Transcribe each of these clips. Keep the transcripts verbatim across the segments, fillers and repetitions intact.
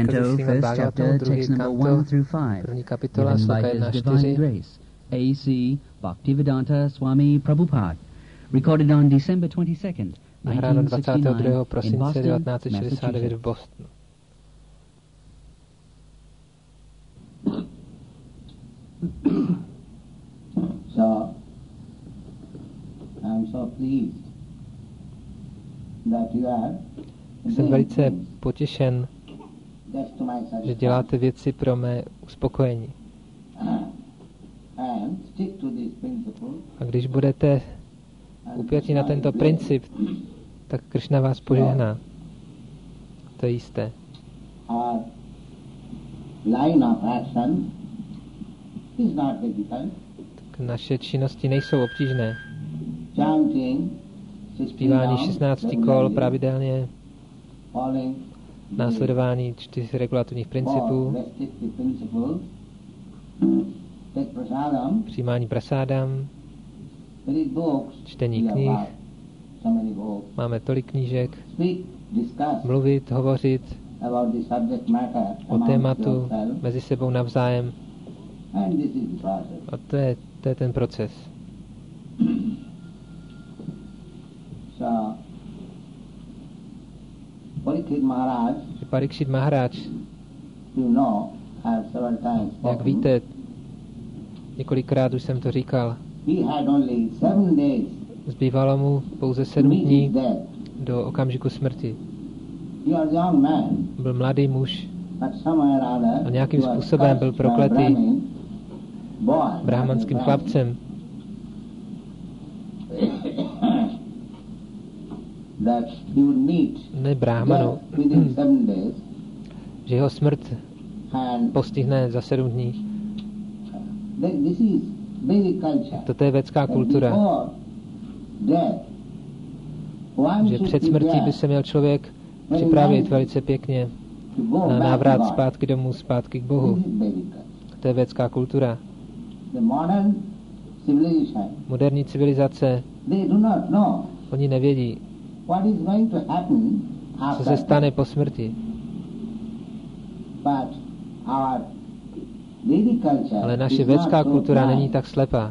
canto, first chapter, text number one through five. Given by His Divine Grace, A C Bhaktivedanta Swami Prabhupada. Recorded on December twenty-second, Nahráno nineteen sixty-nine dvacátého in prosince Boston, devatenáct set šedesát devět v Massachusetts. Bostonu. So, I'm so pleased that you are Jsem velice potěšen, just to my že satisfaction. děláte věci pro mé uspokojení. And stick to this principle. A když budete upjati na tento princip, tak Kršna vás požehná. To je jisté. Our line of action is not difficult. Tak naše činnosti nejsou obtížné. Chanting, Zpívání šestnácti kol pravidelně, following následování čtyř regulativních principů, restrictive principles, take prasadam, přijímání prasádam, read books, čtení we have knih, got so many books, máme tolik knížek, speak, discuss mluvit, hovořit about the subject matter o amongst tématu yourself, mezi sebou navzájem. and this is the process. A to je, to je ten proces. So, Parikshit Maharaj, Že Parikshit Maharaj, you know, has several times jak spoken. víte, několikrát už jsem to říkal, He had only seven days zbývalo mu pouze to sedm meet his dní death. do okamžiku smrti. He was a young man, Byl mladý muž but somewhere or other a nějakým he was způsobem byl cursed by prokletý Brahmin boy, brahmanským not a chlapcem, that he would meet ne brahmanu, death within seven days, že jeho smrt and postihne za sedm dní. th- this is Vedic culture. Toto je védská That kultura, before death, one že should před smrtí prepare by se měl člověk připravit velice pěkně to go na back to návrat God. zpátky domů, zpátky k Bohu. This is Vedic culture. To je védská kultura. The modern civilization, Moderní civilizace, they do not know oni nevědí, what is going to happen co after se stane death. po smrti. But our Vedic culture Ale is naše not védská so kultura blind. není tak slepá.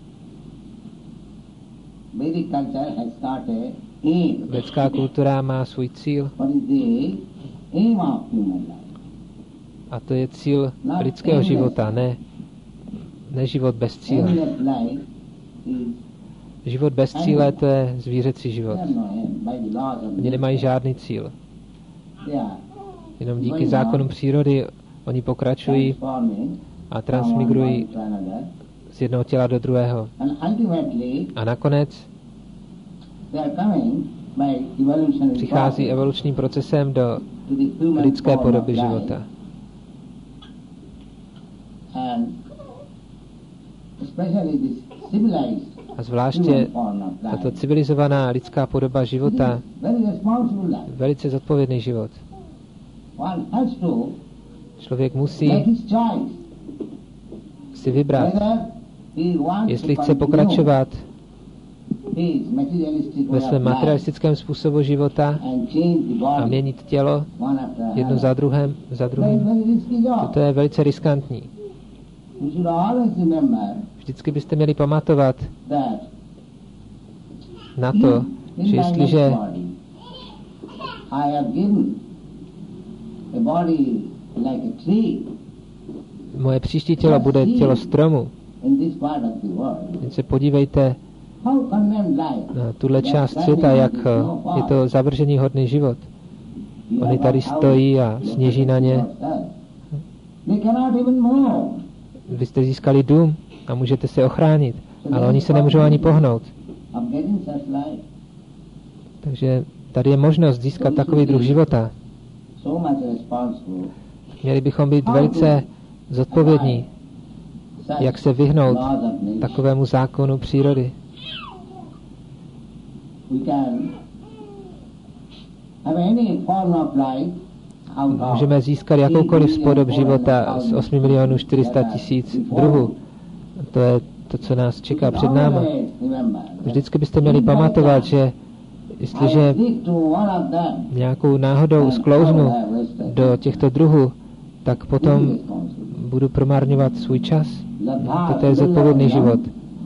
Vedic culture has got a aim. Védská kultura má svůj cíl What is the aim of human life? a to je cíl lidského života, ne, ne život bez cíle. Aimless life is Život bez cíle, to je zvířecí život. there no aim by the laws of Oni nature. nemají žádný cíl. They are Jenom díky zákonům přírody oni pokračují transforming a from one transmigrují body to another. z jednoho těla do druhého. And ultimately A nakonec they are coming by evolutionary přichází process evolučním procesem do to the human lidské form podoby of life. života. And especially this civilized A zvláště human form of life. tato civilizovaná lidská podoba života, It is very responsible life. velice zodpovědný život. One has to Člověk musí make his choice si vybrat, whether he wants jestli to chce continue pokračovat his materialistic ve way svém of life materialistickém způsobu života and change the a body měnit tělo one after jedno another. za druhém, za That is druhým. very risky job. To je velice riskantní. You should always remember Vždycky byste měli pamatovat that na to, in, in že my jestliže next body I have given a body like a tree moje příští tělo bude tělo stromu, in this part of the world. jen se podívejte How condemned life. na tuhle část světa, jak eh, je to zavržení hodný život. You Oni have tady got stojí a house, you sněží na ně. yourself. They cannot even move. Vy jste získali dům a můžete se ochránit, ale oni se nemůžou ani pohnout. Of getting such life. Takže tady je možnost získat takový druh života. So much responsible. Měli bychom být velice zodpovědní, Such jak se vyhnout laws of nature. takovému zákonu přírody. We can have any form of life out of Můžeme získat jakoukoliv z podob života z osm milionů čtyři sta tisíc druhů. To je to, co nás čeká před náma. Always remember that Vždycky byste měli pamatovat, že Jestliže nějakou náhodou sklouznu do těchto druhů, tak potom budu promarňovat svůj čas. Toto je zodpovědný život.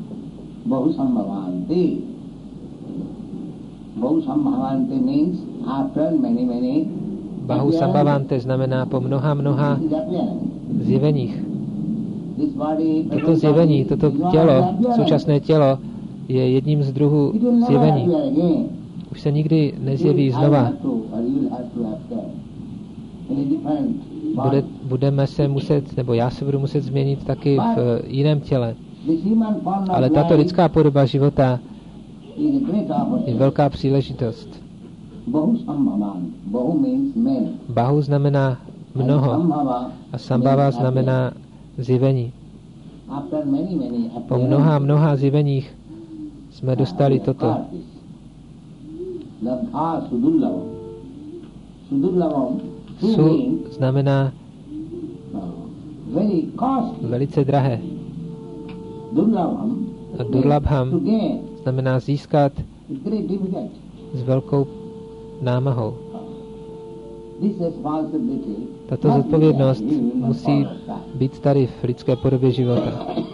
Bahu sambhavante znamená po mnoha, mnoha zjeveních. Toto zjevení, toto tělo, současné tělo, je jedním z druhů zjevení. Už se nikdy nezjeví znova. Bude, budeme se muset, nebo já se budu muset změnit taky v jiném těle. Ale tato lidská podoba života je velká příležitost. Bahu znamená mnoho a sambhava znamená zjevení. Po mnoha, mnoha zjeveních jsme dostali toto. Su znamená velice drahé. A durlabham znamená získat s velkou námahou. Tato zodpovědnost musí být tady v lidské podobě života.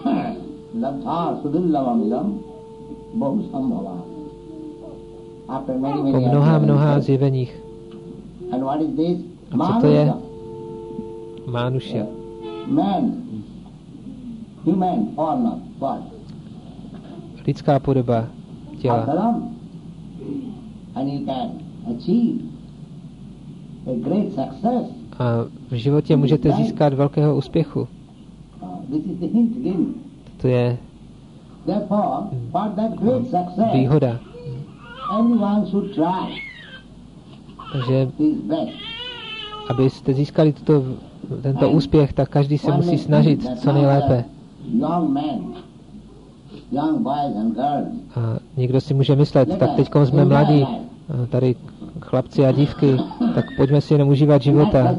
Po mnoha, mnoha zjeveních. A co to je? Mánušya. Lidská podoba těla. A v životě můžete získat velkého úspěchu. To je výhoda. Takže abyste získali tuto, tento úspěch, tak každý se musí snažit co nejlépe. A někdo si může myslet, tak teď jsme mladí, tady chlapci a dívky, tak pojďme si jenom užívat života.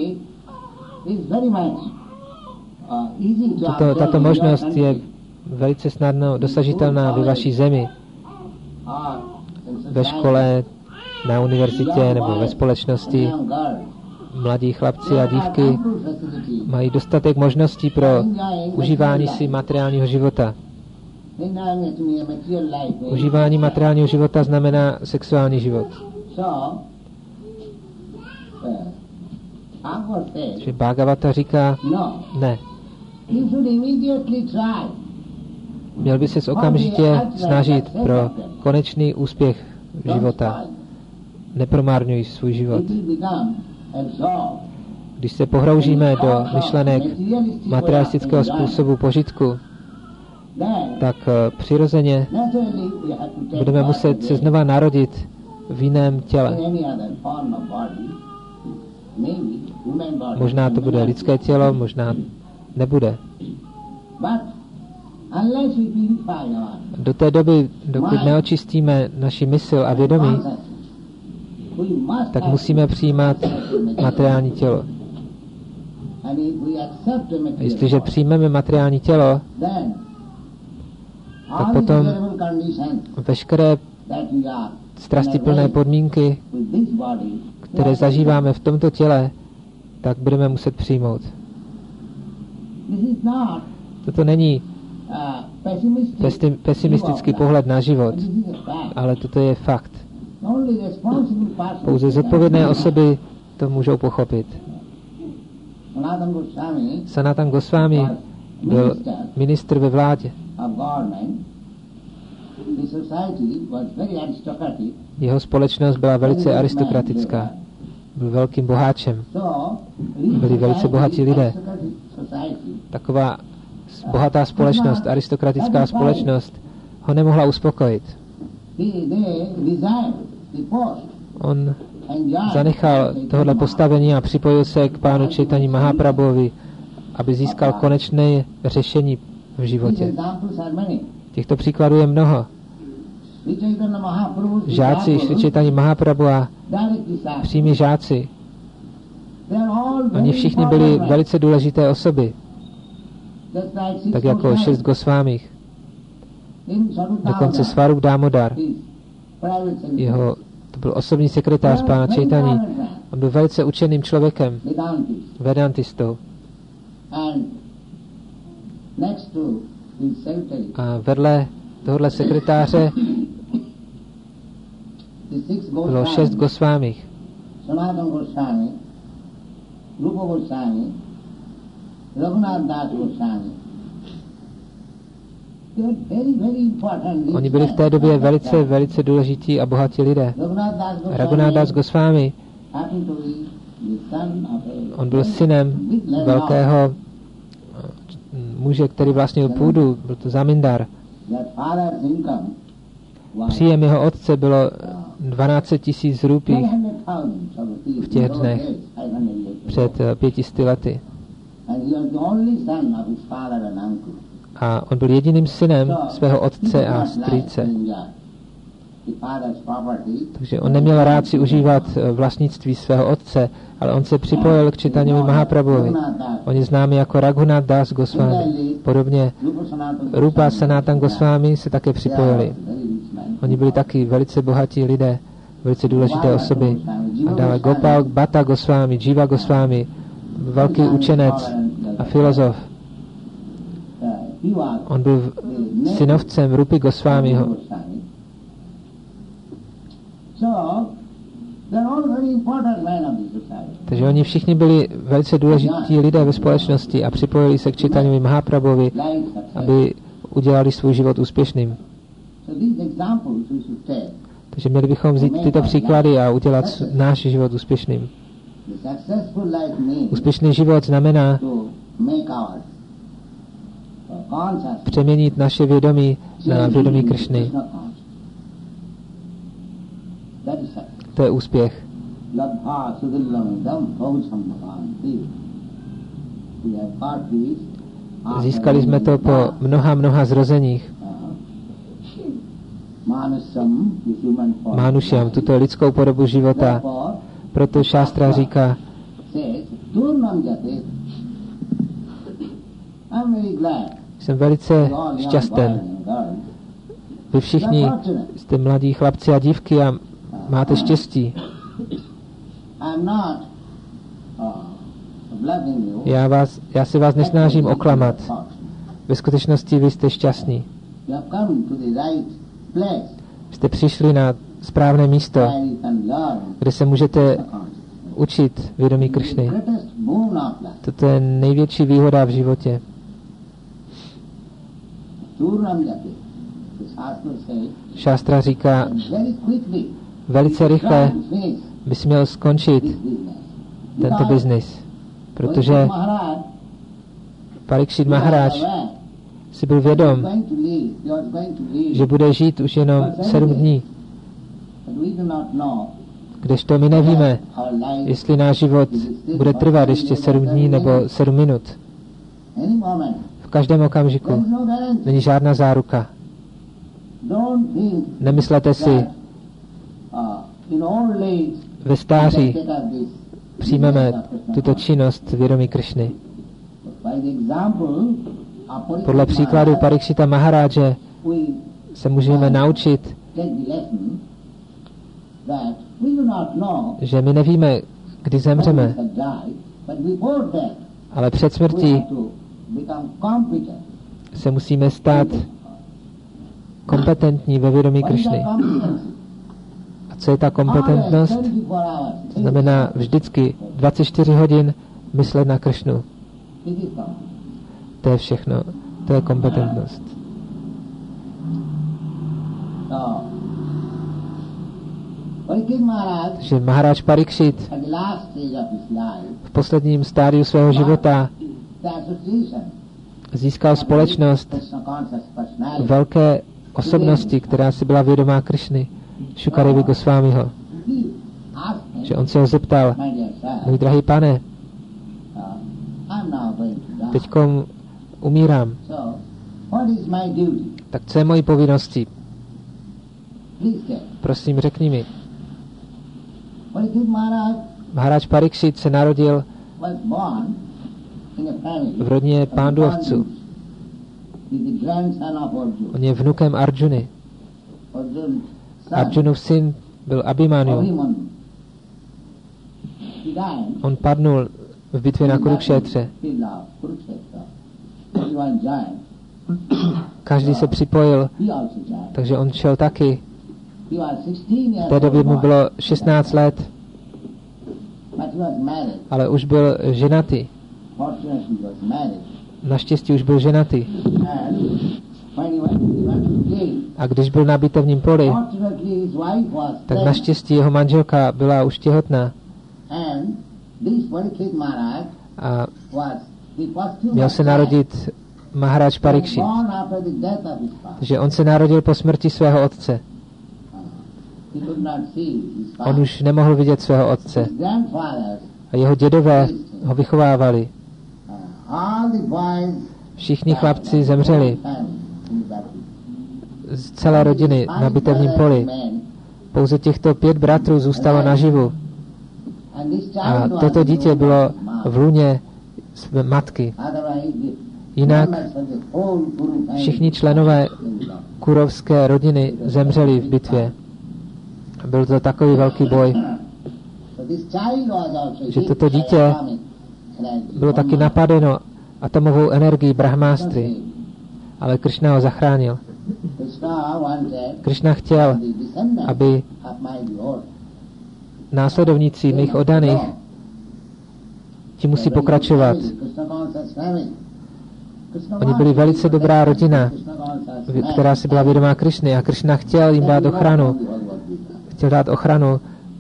Tato, tato možnost je velice snadno dosažitelná ve vaší zemi. Ve škole, na univerzitě nebo ve společnosti. Mladí chlapci a dívky mají dostatek možností pro užívání si materiálního života. Užívání materiálního života znamená sexuální život. Že Bhagavata říká, ne. Měl by se okamžitě snažit pro konečný úspěch života. Nepromárňuj svůj život. Když se pohroužíme do myšlenek materialistického způsobu požitku, tak přirozeně budeme muset se znova narodit v jiném těle. Možná to bude lidské tělo, možná nebude. Do té doby, dokud neočistíme naši mysl a vědomí, tak musíme přijímat materiální tělo. A jestliže přijmeme materiální tělo, tak potom veškeré strastiplné podmínky, které zažíváme v tomto těle, tak budeme muset přijmout. Toto není pesimistický pohled na život, ale toto je fakt. Pouze zodpovědné osoby to můžou pochopit. Sanatan Goswami byl ministr ve vládě. Jeho společnost byla velice aristokratická. Byl velkým boháčem. Byli velice bohatí lidé. Taková bohatá společnost, aristokratická společnost ho nemohla uspokojit. On zanechal tohle postavení a připojil se k pánu Chaitanya Mahaprabhuovi, aby získal konečné řešení v životě. Těchto příkladů je mnoho. Žáci Šri Chaitanya Mahaprabhu a přímí žáci, oni všichni byli velice důležité osoby, tak jako šest Gosvámích, dokonce Svarup Damodar. jeho, to byl osobní sekretář pána Chaitanya. On byl velice učeným člověkem, vedantistou. A vedle tohohle sekretáře bylo šest Gosvámích. Sanatana Goswami, Rupa Goswami, Raghunath Das Goswami. Oni byli v té době velice, velice důležití a bohatí lidé. Raghunath Das Goswami, on byl synem velkého muže, který vlastnil půdu, byl to zamindar. Příjem jeho otce bylo dvanáct tisíc rupí v těch dnech před pětisty lety. A on byl jediným synem svého otce a strýce. Takže on neměl rád si užívat vlastnictví svého otce, ale on se připojil k Čaitanyovi Mahaprabhuvi. On je známý jako Raghunath Das Goswami. Podobně Rupa Sanatana Goswami se také připojili. Oni byli taky velice bohatí lidé, velice důležité osoby. A dále Gopal Bhatta Goswami, Jiva Goswami, velký učenec a filozof. On byl synovcem Rupy Goswamiho. Takže oni všichni byli velice důležití lidé ve společnosti a připojili se k Čaitanyovi Mahaprabhuvi, aby udělali svůj život úspěšným. Takže měli bychom vzít tyto příklady a udělat náš život úspěšným. Úspěšný život znamená přeměnit naše vědomí na vědomí Kršny. To je úspěch. Získali jsme to po mnoha, mnoha zrozeních. Mánušam, tuto lidskou podobu života. Proto šástra říká, jsem velice šťasten. Vy všichni jste mladí chlapci a dívky a máte štěstí. Já, vás, já se vás nesnažím oklamat. Ve skutečnosti vy jste šťastní. Jste přišli na správné místo, kde se můžete učit vědomí Kršny. Toto je největší výhoda v životě. Šástra říká, velice rychle bys měl skončit tento biznis, protože Parikšit Maharaj si byl vědom, že bude žít už jenom sedm dní. Kdežto my nevíme, jestli náš život bude trvat ještě sedm dní nebo sedm minut. V každém okamžiku není žádná záruka. Nemyslete si, ve stáří přijmeme tuto činnost vědomí Kršny. Podle příkladu Parikšita Maharáže se můžeme naučit, že my nevíme, kdy zemřeme, ale před smrtí se musíme stát kompetentní ve vědomí Kršny. A co je ta kompetentnost? To znamená vždycky dvacet čtyři hodin myslet na Kršnu. To je všechno. To je kompetentnost. Takže Maharaj Parikšit v posledním stádiu svého života získal společnost velké osobnosti, která si byla vědomá Kršny, Šukadevi Gosvámiho. Že on se ho zeptal, můj drahý pane, teďkom umírám. Tak co je mojí povinností? Prosím, řekni mi. Maharaj Parikšit se narodil v rodině Pánduovců. On je vnukem Arjuny. Arjunův syn byl Abhimanyu. On padnul v bitvě na Kurukšetře. Každý se připojil, takže on šel taky. V té době mu bylo šestnáct let, ale už byl ženatý. Naštěstí už byl ženatý. A když byl na bitevním poli, tak naštěstí jeho manželka byla už těhotná. A měl se narodit Maharaj Parikšit. Takže on se narodil po smrti svého otce. On už nemohl vidět svého otce. A jeho dědové ho vychovávali. Všichni chlapci zemřeli z celé rodiny na bitevním poli. Pouze těchto pět bratrů zůstalo naživu. A toto dítě bylo v lůně své matky. Jinak všichni členové kurovské rodiny zemřeli v bitvě. Byl to takový velký boj, že toto dítě bylo taky napadeno atomovou energií brahmástry, ale Krishna ho zachránil. Krishna chtěl, aby následovníci mých oddaných ti musí pokračovat. Oni byli velice dobrá rodina, která si byla vědomá Krishny, a Krishna chtěl jim dát ochranu. Chtěl dát ochranu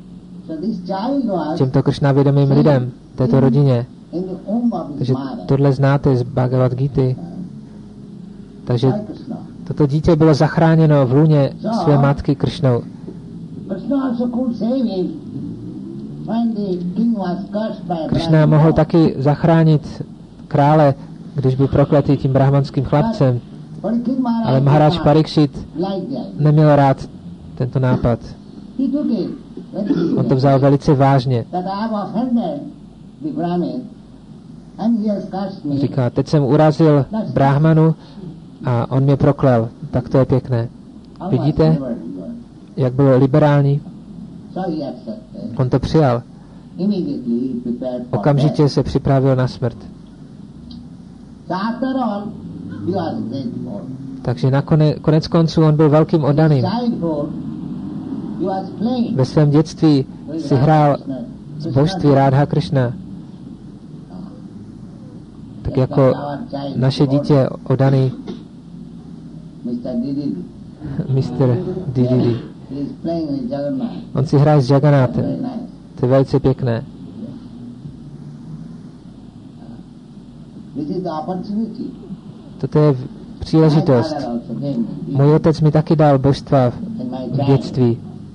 těmto Krishna vědomým lidem, této rodině. Takže tohle znáte z Bhagavad Gity. Takže toto dítě bylo zachráněno v lůně své matky Krishnou. Krishna mohl taky zachránit krále, když byl prokletý tím brahmanským chlapcem. Ale Maharaj Parikšit neměl rád tento nápad. On to vzal velice vážně. Říká, teď jsem urazil Brahmanu a on mě proklel. Tak to je pěkné. Vidíte, jak byl liberální? On to přijal. Okamžitě se připravil na smrt. Takže nakonec, konec konců on byl velkým oddaným. Ve svém dětství si hrál z božství Radha Krishna. Tak jako naše dítě oddaný mister Didi. On si hraje s Jagannátem. To je velice pěkné. Toto je příležitost. Můj otec mi taky dal božstva v dětství.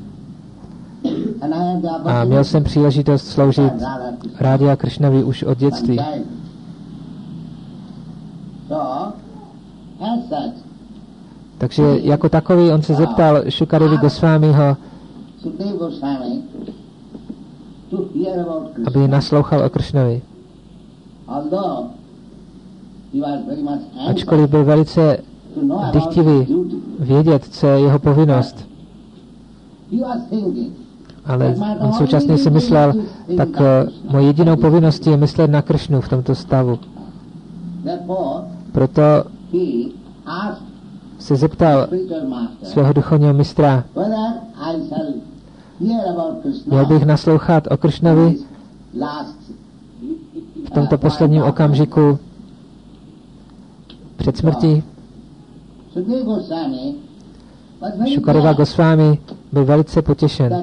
A měl jsem příležitost sloužit Rádě a Krishnovi už od dětství. Takže jako takový on se zeptal Šukadevi Gosvámiho, aby naslouchal o Krishnovi. Ačkoliv byl velice dychtivý vědět, co je jeho povinnost. Ale on současně si myslel, tak uh, moje jedinou povinností je myslet na Krishnu v tomto stavu. Proto se zeptal svého duchovního mistra, měl bych naslouchat o Krishnovi v tomto posledním okamžiku před smrtí. Šukadeva Gosvámi byl velice potěšen.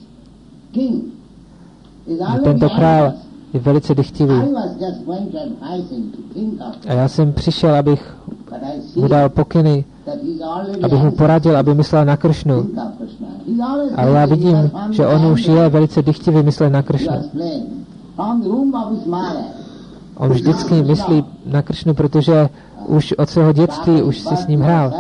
A tento král je velice dychtivý. A já jsem přišel, abych mu dal pokyny, abych mu poradil, aby myslel na Krishnu. Ale já vidím, že on už je velice dychtivý myslet na Krishnu. On vždycky myslí na Krishnu, protože už od svého dětství už si s ním hrál.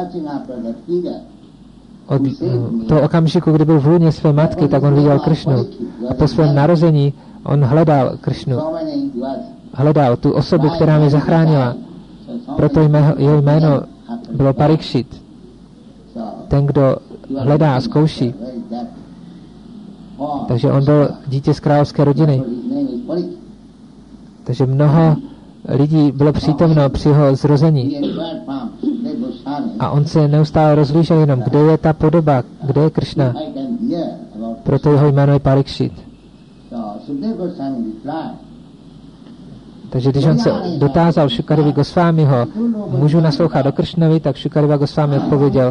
Od toho okamžiku, kdy byl v lůně své matky, tak on viděl Krishnu. A po svém narození on hledal Krishnu. Hledal tu osobu, která mě zachránila. Proto jeho jméno bylo Parikšit. Ten, kdo hledá a zkouší. Takže on byl dítě z královské rodiny. Takže mnoho lidí bylo přítomno při jeho zrození. A on se neustále rozlížel jenom, kde je ta podoba, kde je Kršna. Proto jeho jméno je Parikšit. Takže když on se dotázal Šukadevi Gosvámiho, můžu naslouchat do Kršnovi, tak Šukadeva Gosvámi odpověděl,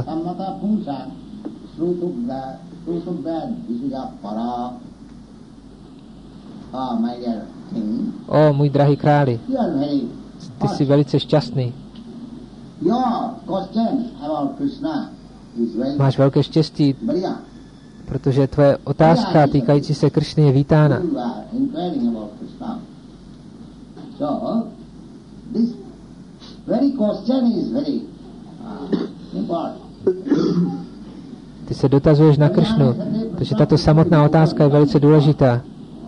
o můj drahý králi, ty jsi velice šťastný. Máš velké štěstí, protože tvoje otázka týkající se Kršny je vítána. So, this very question is very uh, important. Ty se dotazuješ na Kršnu, protože tato samotná otázka je velice důležitá.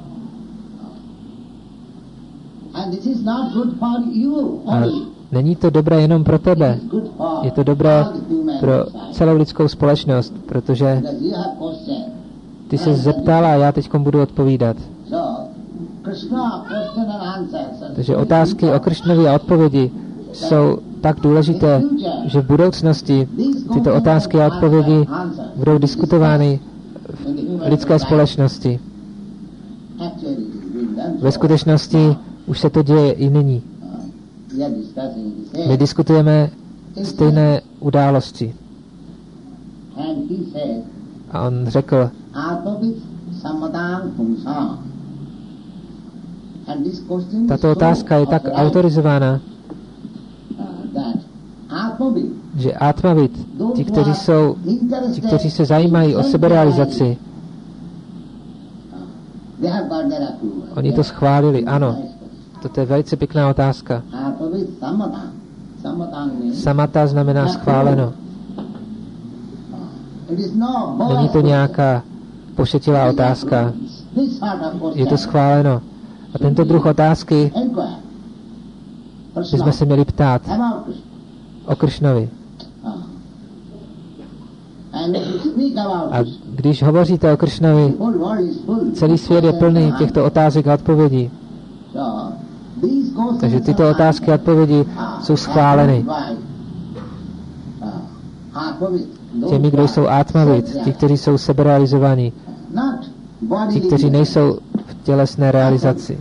And this is not good for you A only. není to dobré jenom pro tebe. Je to dobré pro celou lidskou společnost, protože ty se zeptala a já teď budu odpovídat. Takže otázky o Kršnovi a odpovědi jsou tak důležité, že v budoucnosti tyto otázky a odpovědi budou diskutovány v lidské společnosti. Ve skutečnosti už se to děje i nyní. My diskutujeme stejné události. A on řekl, tato otázka je tak autorizována, že Atmavid, ti, kteří jsou, ti, kteří se zajímají o seberealizaci, oni to schválili, ano. Toto je velice pěkná otázka. Samata znamená schváleno. Není to nějaká pošetilá otázka. Je to schváleno. A tento druh otázky bychom se měli ptát o Kršnovi. A když hovoříte o Kršnovi, celý svět je plný těchto otázek a odpovědí. Takže tyto otázky a odpovědi jsou schváleny těmi, kdo jsou Atmavid, ti, kteří jsou seberealizovaní, ti, kteří nejsou v tělesné realizaci.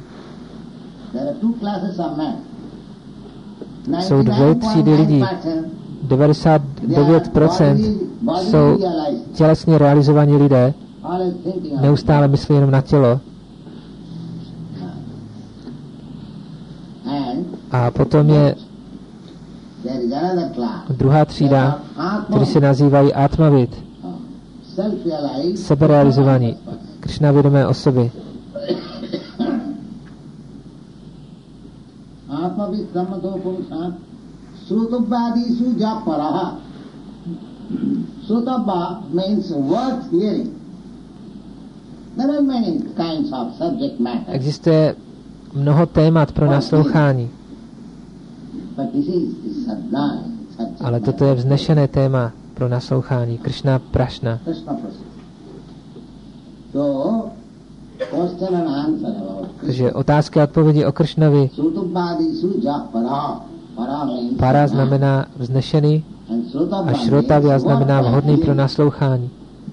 Jsou dvě třídy lidí. devadesát devět procent jsou tělesně realizovaní lidé, neustále myslí jenom na tělo. A potom je druhá třída, kteří se nazývají Atmavid, seberealizovaní, Kršna vědomé osoby. Atmavid sammadopumsat srutobhadisu japaraha. Srutobha means worth hearing. There are many kinds of subject matter. Existuje mnoho témat pro naslouchání. Ale toto je vznešené téma pro naslouchání. Kršna Prašna. Takže otázky a odpovědi o Kršnovi. Para znamená vznešený a Šrotavya znamená vhodný pro naslouchání.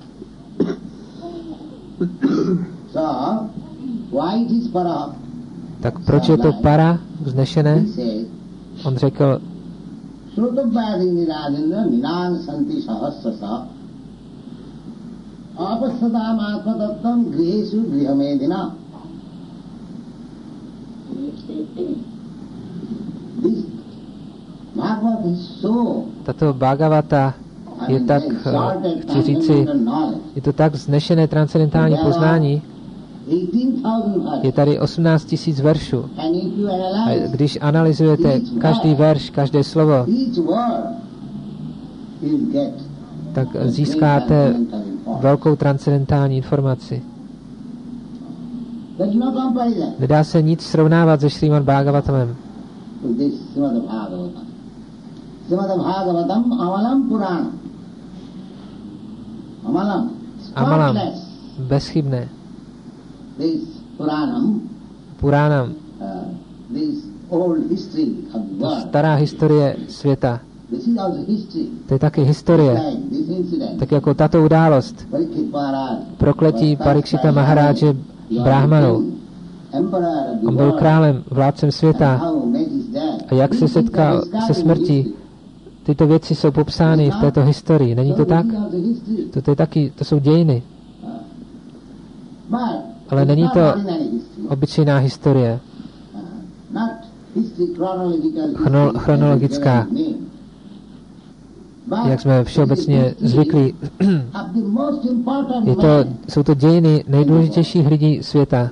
Tak proč je to para, vznešené? On řekl, tato Bhagavata je tak, chci říci, je to tak vznešené transcendentální poznání. Je tady osmnáct tisíc veršů. A když analyzujete každý verš, každé slovo, tak získáte velkou transcendentální informaci. Nedá se nic srovnávat se Šrímad Bhagavatamem. Amalam, bezchybné. Puránam, ta stará historie světa. To je taky historie. Tak jako tato událost. Prokletí Parikšita Maharáže Brahmanou. On byl králem, vládcem světa. A jak se setkal se smrtí, tyto věci jsou popsány v této historii. Není to tak? To, to, je taky, to jsou dějiny. Ale není to obyčejná historie. Chrono, chronologická. Jak jsme všeobecně zvyklí. Je to, jsou to dějiny nejdůležitějších lidí světa.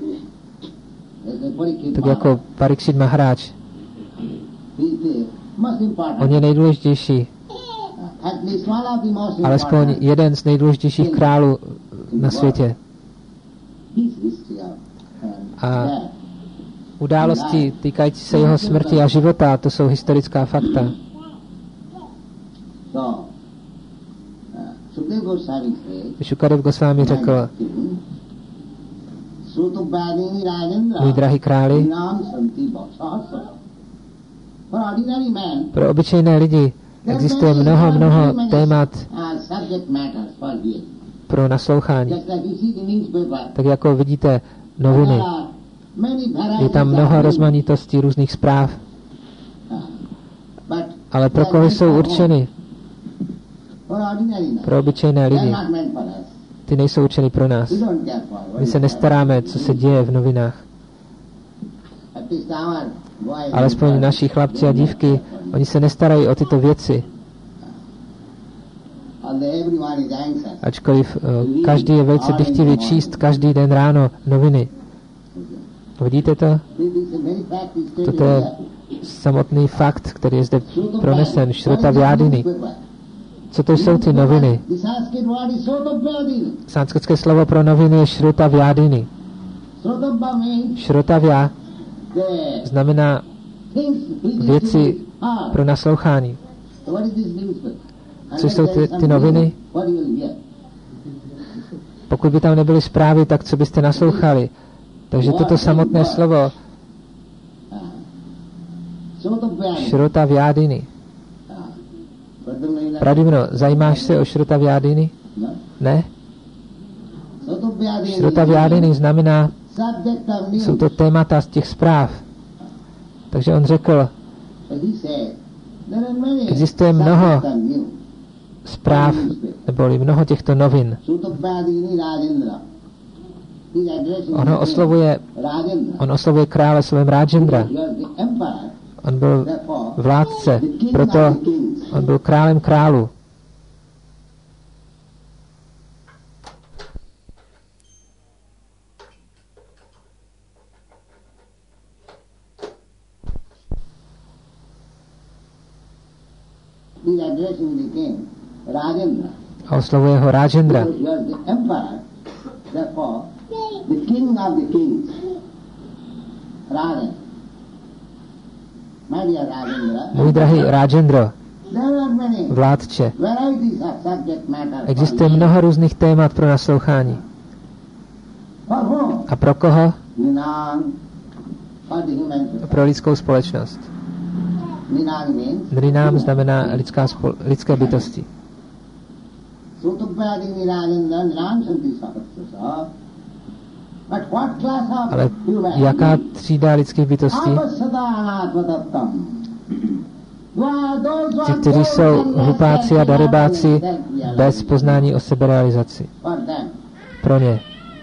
Tak jako Parikšit Maharáj. On je nejdůležitější. Alespoň jeden z nejdůležitějších králů na světě. A události týkající se jeho smrti a života, to jsou historická fakta. Šukadev Gosvámi řekl: můj drahý králi, pro obyčejné lidi existuje mnoho, mnoho témat pro naslouchání. Tak jako vidíte noviny, je tam mnoho rozmanitostí různých zpráv. Ale pro koho jsou určeny? Pro obyčejné lidi. Ty nejsou určeny pro nás. My se nestaráme, co se děje v novinách. Alespoň naši chlapci a dívky, oni se nestarají o tyto věci. Ačkoliv uh, každý je velice dychtivý číst každý den ráno noviny. Vidíte to? Toto je samotný fakt, který je zde pronesen. Šruta Vyádiny. Co to jsou ty noviny? Sanskritské slovo pro noviny je Šruta Vyádiny. Šruta Vyá znamená věci pro naslouchání. Co jsou ty, ty noviny? Pokud by tam nebyly zprávy, tak co byste naslouchali? Takže toto samotné slovo Šruta Vyádiny. Pradimno, zajímáš se o Šruta Vyádiny? Ne? Šruta Vyádiny znamená, jsou to témata z těch zpráv. Takže on řekl, existuje mnoho zpráv, neboli mnoho těchto novin. On ho oslovuje, on oslovuje krále slovem Rajendra. On byl vládce, proto on byl králem králu. A oslovuje ho Rajendra. Můj drahý Rajendro, vládče, existuje mnoho různých témat pro naslouchání. A pro koho? Pro lidskou společnost. Nrinám znamená lidská spol- lidské bytosti. Ale jaká třída lidských bytostí? Ti, kteří jsou hlupáci a darebáci bez poznání o seberealizaci. Pro ně.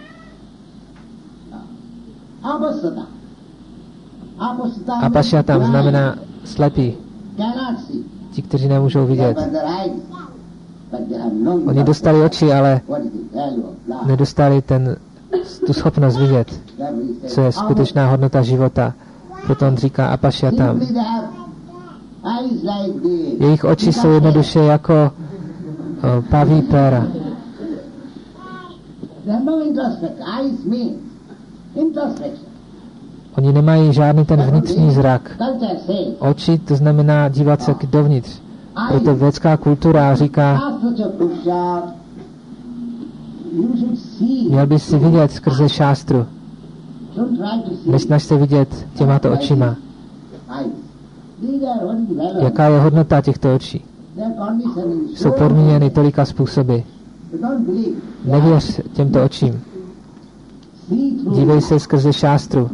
Apašyatam znamená slepí. Ti, kteří nemůžou vidět. Oni dostali oči, ale nedostali ten, tu schopnost vidět, co je skutečná hodnota života. Proto on říká Apašyatam. Jejich oči jsou jednoduše jako o, paví péra. Oni nemají žádný ten vnitřní zrak. Oči, to znamená dívat se dovnitř. Proto vědecká kultura říká, Měl bys si vidět skrze šástru. Nesnaž se vidět těmato očima. Jaká je hodnota těchto očí? Jsou podmíněny tolika způsoby. Nevěř těmto očím. Dívej se skrze šástru.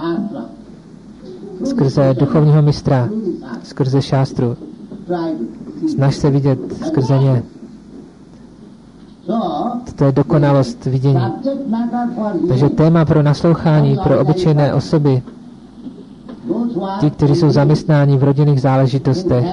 Skrze duchovního mistra. Skrze šástru. Snaž se vidět skrze ně. To je dokonalost vidění. Takže téma pro naslouchání pro obyčejné osoby, ti, kteří jsou zaměstnáni v rodinných záležitostech,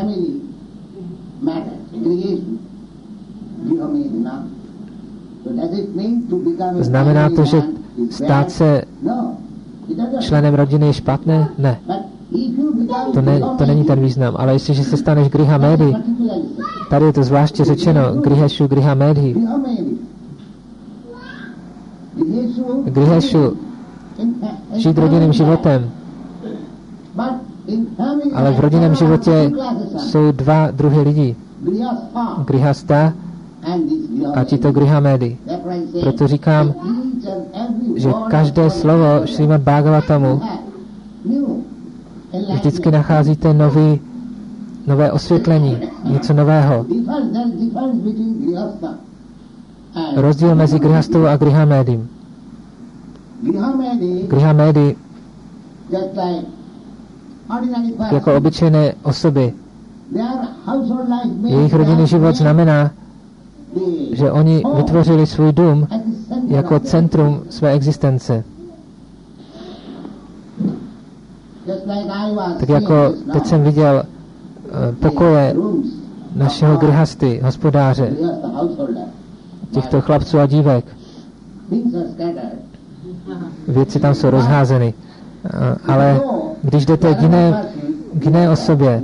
znamená to, že stát se členem rodiny je špatné? Ne. To, ne, to není ten význam. Ale jestliže se staneš griha médi, tady je to zvláště řečeno, griheshu griha médi. Griheshu, žít rodinným životem. Ale v rodinném životě jsou dva druhy lidí. Grihasta a tito griha médi. Proto říkám, že každé slovo Šrímad Bhagavatamu vždycky nacházíte nový, nové osvětlení, něco nového. Rozdíl mezi grihastou a griha médim. Griha médi jako obyčejné osoby. Jejich rodinný život znamená, že oni vytvořili svůj dům jako centrum své existence. Tak jako teď jsem viděl uh, pokoje našeho grihasty, hospodáře, těchto chlapců a dívek. Věci tam jsou rozházeny. Uh, ale když jdete k jiné, k jiné osobě,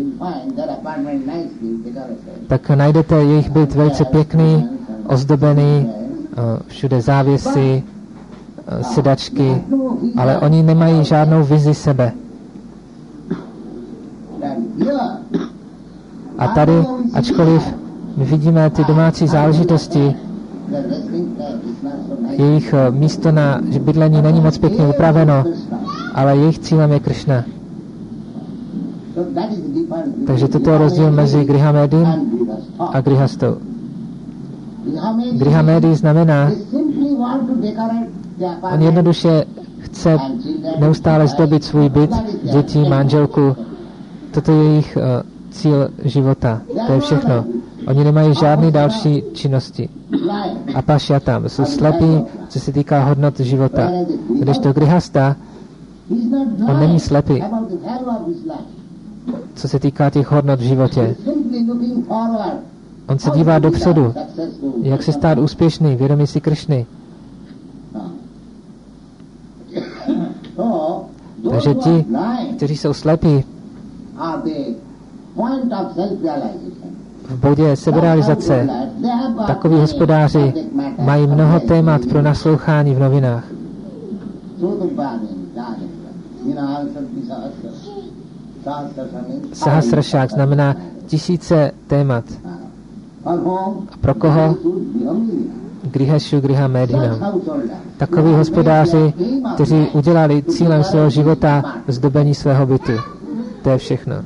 tak najdete jejich byt velice pěkný, ozdobený, uh, všude závěsy, uh, sedačky, ale oni nemají žádnou vizi sebe. A tady, ačkoliv my vidíme ty domácí záležitosti, jejich místo na bydlení není moc pěkně upraveno, ale jejich cílem je Krishna. Takže toto je rozdíl mezi griha médim a grihastou. Griha médi znamená, on jednoduše chce neustále zdobit svůj byt, děti, manželku. Toto je jejich uh, cíl života. To je všechno. Oni nemají žádné další činnosti. A pašyatam, jsou slepí, co se týká hodnot života. Když to grihasta, on není slepý, co se týká těch hodnot v životě. On se dívá dopředu, jak se stát úspěšný, vědomí si Kršny. Takže ti, kteří jsou slepí, v bodě seberealizace, takoví hospodáři mají mnoho témat pro naslouchání v novinách. Sahasrašák znamená tisíce témat. A pro koho? Griheshu griha médinam. Takoví hospodáři, kteří udělali cílem svého života zdobení svého bytu. To je všechno.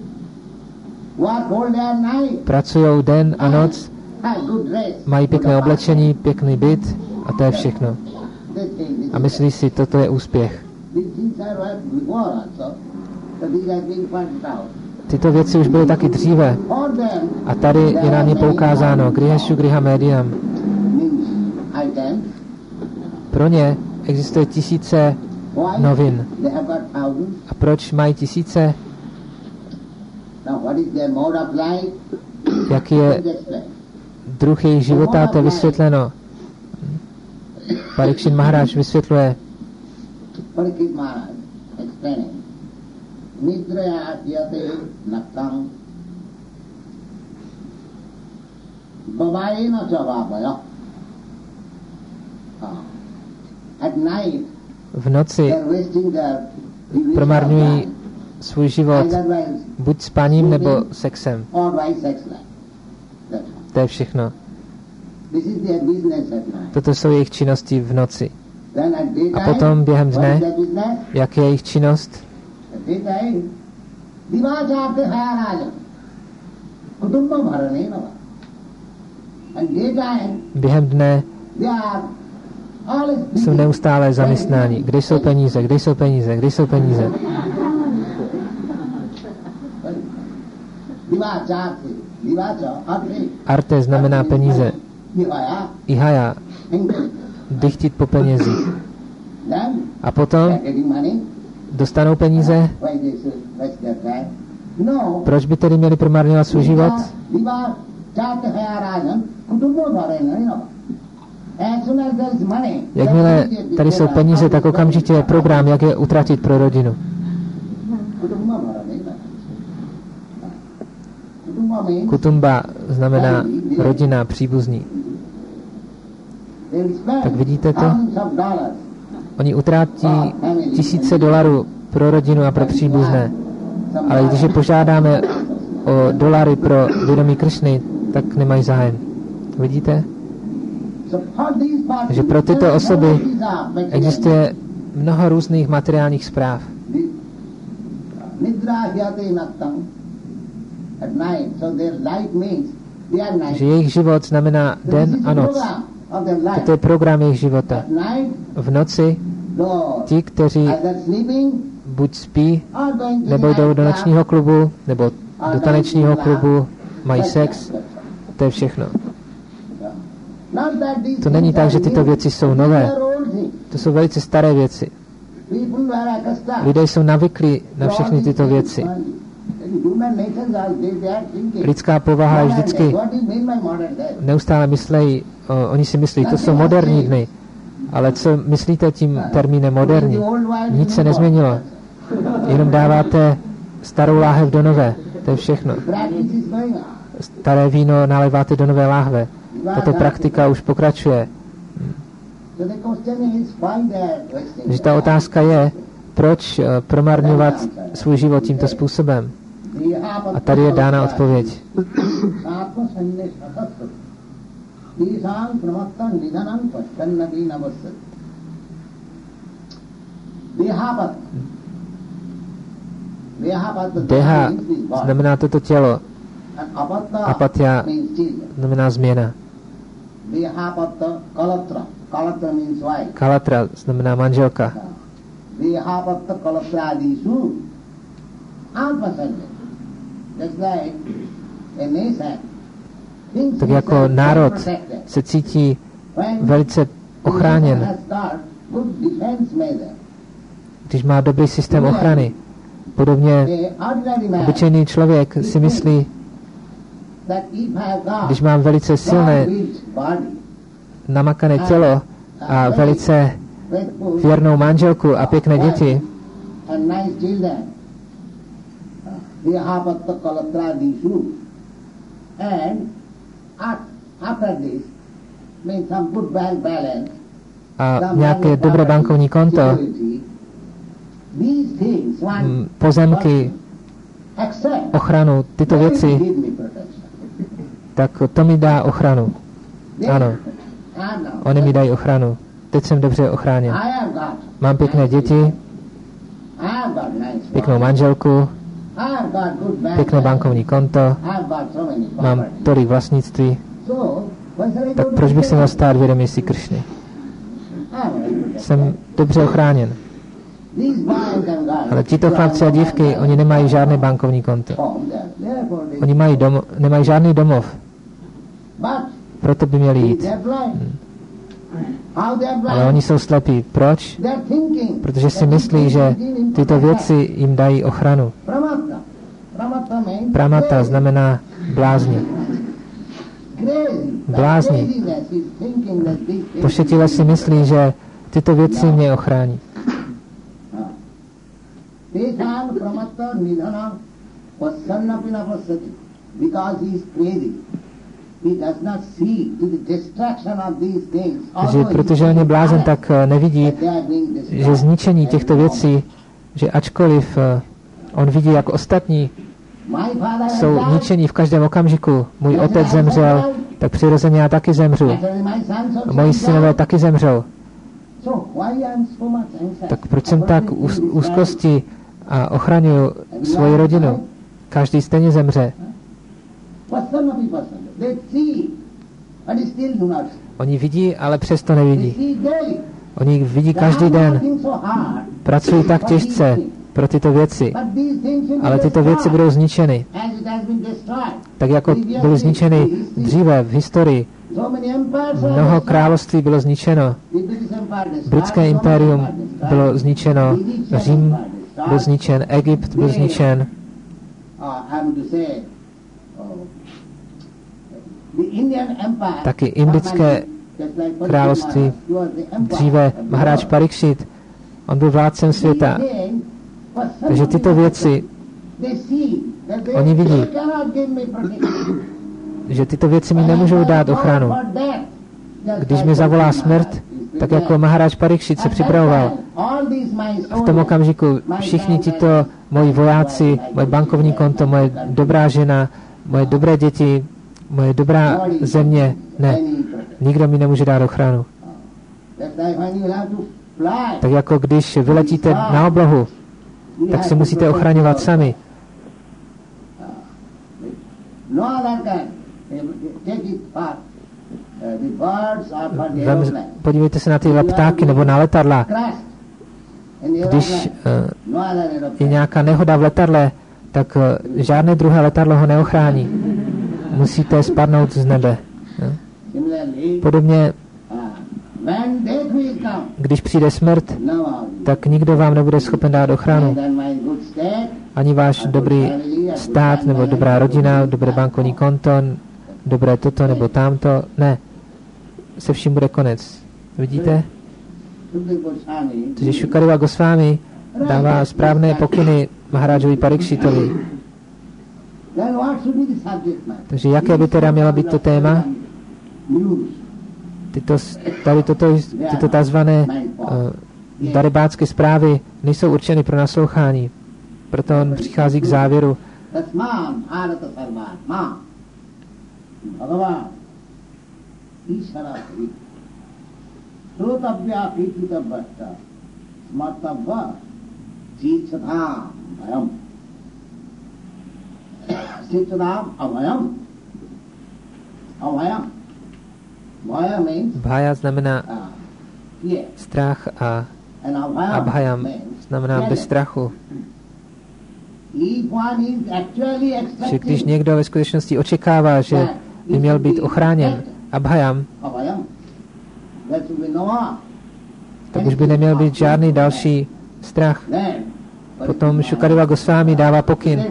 Pracují den a noc, mají pěkné oblečení, pěkný byt a to je všechno. A myslí si, toto je úspěch. Tyto věci už byly taky dříve. A tady je na ně poukázáno. Griheshu griha médiam. Pro ně existuje tisíce novin. A proč mají tisíce? Jaký je druh jejich života, to je vysvětleno. Parikšit Maharaj vysvětluje. V noci promarňují svůj život buď spaním nebo sexem. To je všechno. Toto jsou jejich činnosti v noci. A potom během dne, jak je jejich činnost? Během dne jsou neustále zaměstnáni. Kde jsou peníze, kde jsou peníze, kde jsou peníze? Arte znamená peníze. Ihaya, dychtit po penězích. A potom dostanou peníze. Proč by tedy měli promarňovat svůj život? Jakmile tady jsou peníze, tak okamžitě je program, jak je utratit pro rodinu. Kutumba znamená rodina, příbuzní. Tak vidíte to? Oni utratí tisíce dolarů pro rodinu a pro příbuzné. Ale když je požádáme o dolary pro vědomí Krišny, tak nemají zájem. Vidíte? Že pro tyto osoby existuje mnoho různých materiálních zpráv. Že jejich život znamená den a noc. Toto je program jejich života. V noci ti, kteří buď spí, nebo jdou do nočního klubu, nebo do tanečního klubu, mají sex, to je všechno. To není tak, že tyto věci jsou nové. To jsou velice staré věci. Lidé jsou navyklí na všechny tyto věci. Lidská povaha je vždycky neustále myslejí, o, oni si myslí, to jsou moderní dny. Ale co myslíte tím termínem moderní? Nic se nezměnilo. Jenom dáváte starou láhev do nové. To je všechno. Staré víno naléváte do nové láhve. Tato praktika už pokračuje. Takže ta otázka je, proč promarňovat svůj život tímto způsobem? A tady je dána odpověď. Deha znamená toto tělo. Apatya znamená změna. Kalatra znamená manželka. Tak jako národ se cítí velice ochráněn, když má dobrý systém ochrany. Podobně obyčejný člověk si myslí, když mám velice silné namakané tělo a velice věrnou manželku a pěkné děti, a nějaké dobré bankovní konto, pozemky, ochranu, tyto věci, tak to mi dá ochranu. Ano, oni mi dají ochranu. Teď jsem dobře ochráněn. Mám pěkné děti, pěknou manželku, pěkné bankovní konto, mám tolik vlastnictví, tak proč bych se měl stát vědomý si Krišny? Jsem dobře ochráněn. Ale tito chlapci a dívky, oni nemají žádné bankovní konto. Oni mají dom, nemají žádný domov. Proto by měli jít. Hmm. Ale oni jsou slepí. Proč? Protože si myslí, že tyto věci jim dají ochranu. Pramata znamená blázni. Blázni. Pošetilé si myslí, že tyto věci mě ochrání. Takže protože on je blázen, tak nevidí, že zničení těchto věcí, že ačkoliv on vidí, jak ostatní jsou ničení v každém okamžiku. Můj otec zemřel, tak přirozeně já taky zemřu. A moji synové taky zemřou. Tak proč jsem tak úzkosti a ochraňuju svoji rodinu? Každý stejně zemře. Oni vidí, ale přesto nevidí. Oni vidí každý den. Pracují tak těžce pro tyto věci. Ale tyto věci budou zničeny. Tak jako byly zničeny dříve v historii. Mnoho království bylo zničeno. Britské impérium bylo zničeno. Řím byl zničen. Egypt byl zničen. Taky indické království. Dříve Maharáč Parikšit, on byl vládcem světa. Takže tyto věci, oni vidí, že tyto věci mi nemůžou dát ochranu. Když mi zavolá smrt, tak jako Maharáč Parikšit se připravoval. V tom okamžiku všichni tito moji vojáci, moje bankovní konto, moje dobrá žena, moje dobré děti, moje dobrá země, ne, nikdo mi nemůže dát ochranu. Tak jako když vyletíte na oblohu, tak se musíte ochraňovat sami. Vem, podívejte se na ty ptáky nebo na letadla. Když uh, je nějaká nehoda v letadle, tak uh, žádné druhé letadlo ho neochrání. Musíte spadnout z nebe. No? Podobně, když přijde smrt, tak nikdo vám nebude schopen dát ochranu. Ani váš dobrý stát, nebo dobrá rodina, dobré bankovní konto, dobré toto nebo tamto. Ne. Se vším bude konec. Vidíte? Takže Šukadeva Gosvámi dává správné pokyny Maharážovi Parikšitovi. Takže jaké by teda mělo být to téma? Tyto, tady toto, tyto tazvané uh, darebácké zprávy nejsou určeny pro naslouchání. Proto on přichází k závěru. Bhaya znamená strach a abhayam znamená bez strachu. Že když někdo ve skutečnosti očekává, že by měl být ochráněn abhayam, tak už by neměl být žádný další strach. Potom Šukadeva Gosvámi dává pokyn.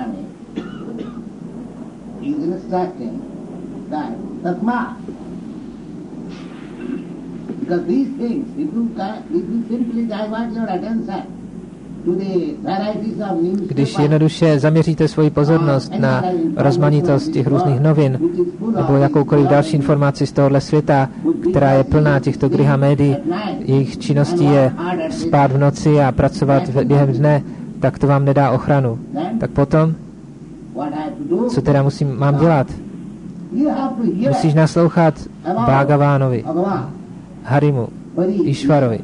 Když jednoduše zaměříte svoji pozornost na rozmanitost těch různých novin nebo jakoukoliv další informaci z tohohle světa, která je plná těchto griha médií, jejich činností je spát v noci a pracovat během dne, tak to vám nedá ochranu. Tak potom, co teda musím, mám dělat? Musíš naslouchat Bhagavánovi, Harimu, Išvarovi.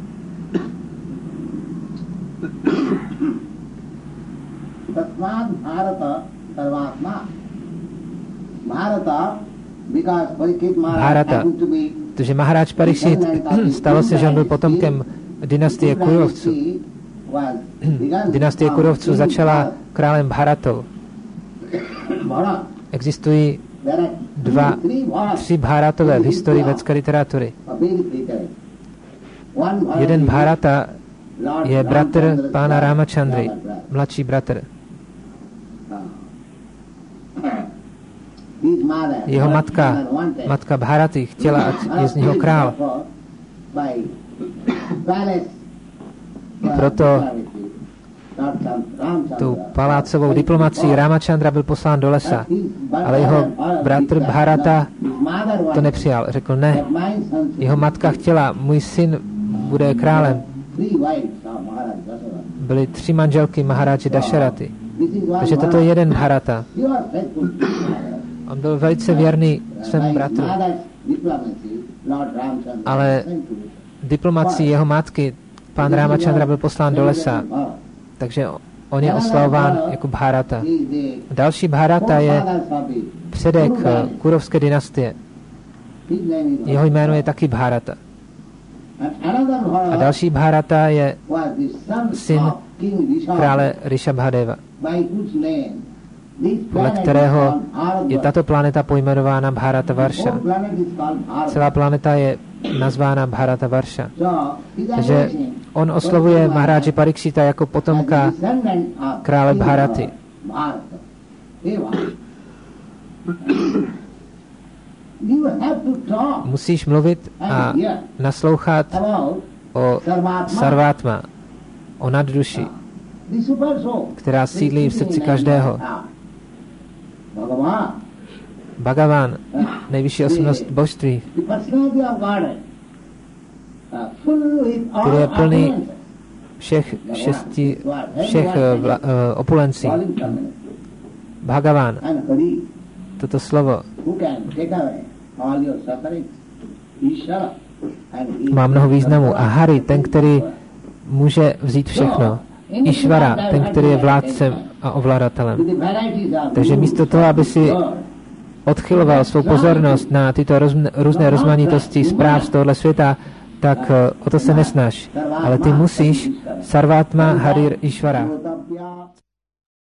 Bharata, protože Maharáč Parikšit stalo se, že on byl potomkem dynastie Kurovců. Dynastie Kurovců začala králem Bharatou. Existují dva, tři Bharatové v historii védské literatury. Jeden Bharata je bratr pána Ramachandry, mladší bratr. Jeho matka, matka Bharaty, chtěla, ať je z něho král. Proto tu palácovou diplomacii Ramachandra byl poslán do lesa. Ale jeho bratr Bharata to nepřijal. Řekl ne. Jeho matka chtěla, můj syn bude králem. Byly tři manželky Maharáče Dašaraty. Takže toto je jeden Bharata. On byl velice věrný svému bratru. Ale diplomací jeho matky pán Ramachandra byl poslán do lesa, takže on je oslavován jako Bharata. Další Bharata je předek Kurovské dynastie. Jeho jméno je taky Bharata. A další Bharata je syn krále Rishabhadeva, podle kterého je tato planeta pojmenována Bharata Varsha. Celá planeta je nazvána Bharata Varsha. Takže on oslovuje Maharaji Parikshita jako potomka krále Bharaty. Musíš mluvit a naslouchat o Sarvátma, o nadduši, která sídlí v srdci každého. Bhagavan, nejvyšší osobnost božství, který je plný všech, šesti, všech vla, uh, opulencí. Bhagavan, toto slovo má mnoho významů. A Hari, ten, který může vzít všechno. Ishvara, ten, který je vládcem a ovladatelem. Takže místo toho, aby si odchyloval svou pozornost na tyto rozm- různé rozmanitosti zpráv z tohohle světa, tak o to se nesnaž. Ale ty musíš Sarvátma Harir Ishvara.